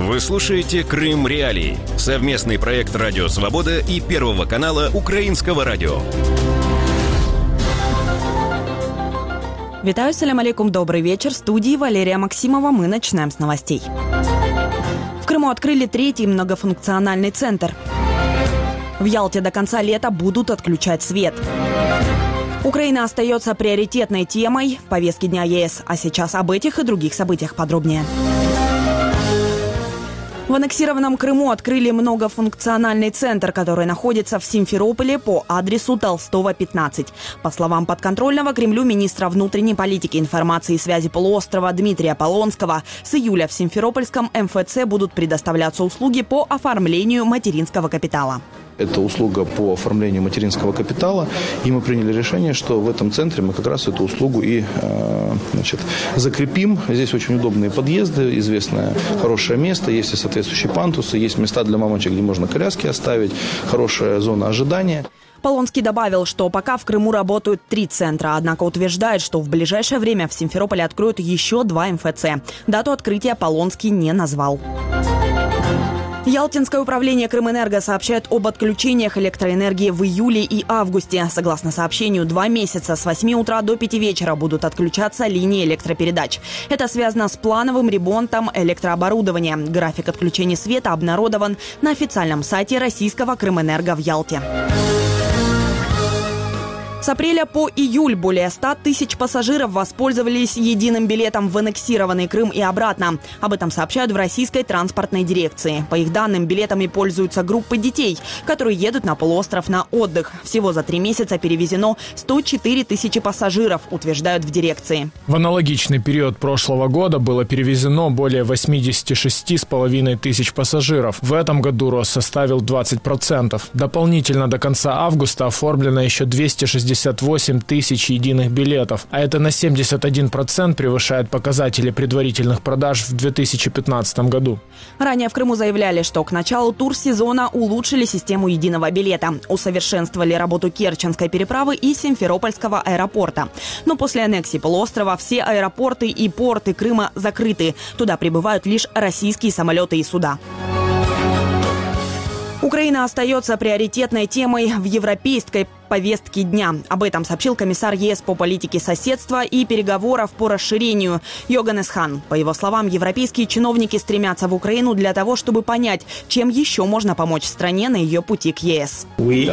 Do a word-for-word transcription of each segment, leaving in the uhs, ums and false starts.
Вы слушаете «Крым Реалии» – совместный проект «Радио Свобода» и Первого канала Украинского радио. Витаю, салям алейкум, добрый вечер. В студии Валерия Максимова. Мы начинаем с новостей. В Крыму открыли третий многофункциональный центр. В Ялте до конца лета будут отключать свет. Украина остается приоритетной темой в повестке дня ЕС. А сейчас об этих и других событиях подробнее. В аннексированном Крыму открыли многофункциональный центр, который находится в Симферополе по адресу Толстого, пятнадцать. По словам подконтрольного Кремлю министра внутренней политики, информации и связи полуострова Дмитрия Полонского, с июля в Симферопольском эм эф цэ будут предоставляться услуги по оформлению материнского капитала. Это услуга по оформлению материнского капитала, и мы приняли решение, что в этом центре мы как раз эту услугу и значит, закрепим. Здесь очень удобные подъезды, известное хорошее место, есть и соответствующие пандусы, есть места для мамочек, где можно коляски оставить, хорошая зона ожидания. Полонский добавил, что пока в Крыму работают три центра, однако утверждает, что в ближайшее время в Симферополе откроют еще два эм эф цэ. Дату открытия Полонский не назвал. Ялтинское управление Крымэнерго сообщает об отключениях электроэнергии в июле и августе. Согласно сообщению, два месяца с восьми утра до пяти вечера будут отключаться линии электропередач. Это связано с плановым ремонтом электрооборудования. График отключения света обнародован на официальном сайте российского Крымэнерго в Ялте. С апреля по июль более ста тысяч пассажиров воспользовались единым билетом в аннексированный Крым и обратно. Об этом сообщают в Российской транспортной дирекции. По их данным, билетами пользуются группы детей, которые едут на полуостров на отдых. Всего за три месяца перевезено сто четыре тысячи пассажиров, утверждают в дирекции. В аналогичный период прошлого года было перевезено более восемьдесят шесть с половиной тысяч пассажиров. В этом году рост составил двадцать процентов. Дополнительно до конца августа оформлено еще двести шестьдесят восемь тысяч единых билетов, а это на семьдесят один процент превышает показатели предварительных продаж в две тысячи пятнадцатом году. Ранее в Крыму заявляли, что к началу турсезона улучшили систему единого билета, усовершенствовали работу Керченской переправы и Симферопольского аэропорта. Но после аннексии полуострова все аэропорты и порты Крыма закрыты. Туда прибывают лишь российские самолеты и суда. Украина остается приоритетной темой в европейской повестке дня. Об этом сообщил комиссар ЕС по политике соседства и переговоров по расширению Йоганнес Хан. По его словам, европейские чиновники стремятся в Украину для того, чтобы понять, чем еще можно помочь стране на ее пути к ЕС. Мы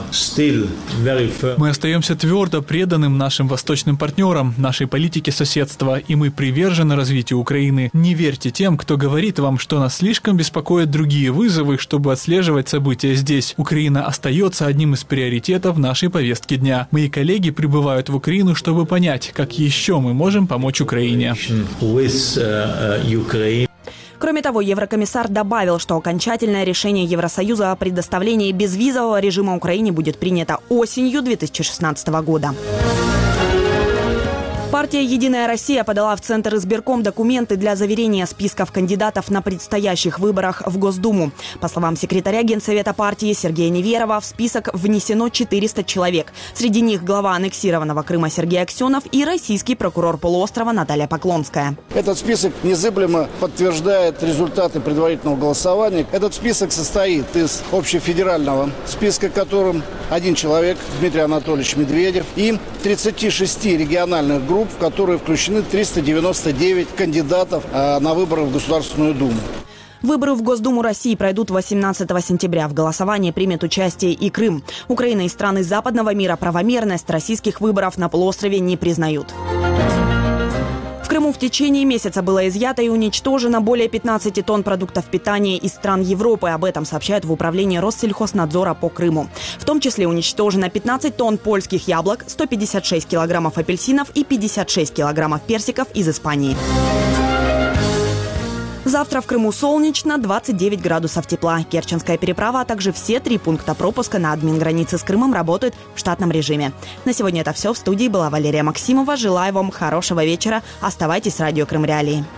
остаемся твердо преданным нашим восточным партнерам, нашей политике соседства, и мы привержены развитию Украины. Не верьте тем, кто говорит вам, что нас слишком беспокоят другие вызовы, чтобы отслеживать события здесь. Украина остается одним из приоритетов нашей повестки дня. Мои коллеги прибывают в Украину, чтобы понять, как еще мы можем помочь Украине. Кроме того, еврокомиссар добавил, что окончательное решение Евросоюза о предоставлении безвизового режима Украине будет принято осенью две тысячи шестнадцатого года. Партия «Единая Россия» подала в Центр избирком документы для заверения списков кандидатов на предстоящих выборах в Госдуму. По словам секретаря Генсовета партии Сергея Неверова, в список внесено четыреста человек. Среди них глава аннексированного Крыма Сергей Аксенов и российский прокурор полуострова Наталья Поклонская. Этот список незыблемо подтверждает результаты предварительного голосования. Этот список состоит из общефедерального списка, которым один человек, Дмитрий Анатольевич Медведев, и тридцати шести региональных групп, в которые включены триста девяносто девять кандидатов на выборы в Государственную Думу. Выборы в Госдуму России пройдут восемнадцатого сентября. В голосовании примет участие и Крым. Украина и страны западного мира правомерность российских выборов на полуострове не признают. В Крыму в течение месяца было изъято и уничтожено более пятнадцати тонн продуктов питания из стран Европы. Об этом сообщают в управлении Россельхознадзора по Крыму. В том числе уничтожено пятнадцать тонн польских яблок, сто пятьдесят шесть килограммов апельсинов и пятьдесят шесть килограммов персиков из Испании. Завтра в Крыму солнечно, двадцать девять градусов тепла. Керченская переправа, а также все три пункта пропуска на админгранице с Крымом работают в штатном режиме. На сегодня это все. В студии была Валерия Максимова. Желаю вам хорошего вечера. Оставайтесь с радио Крым Реалии.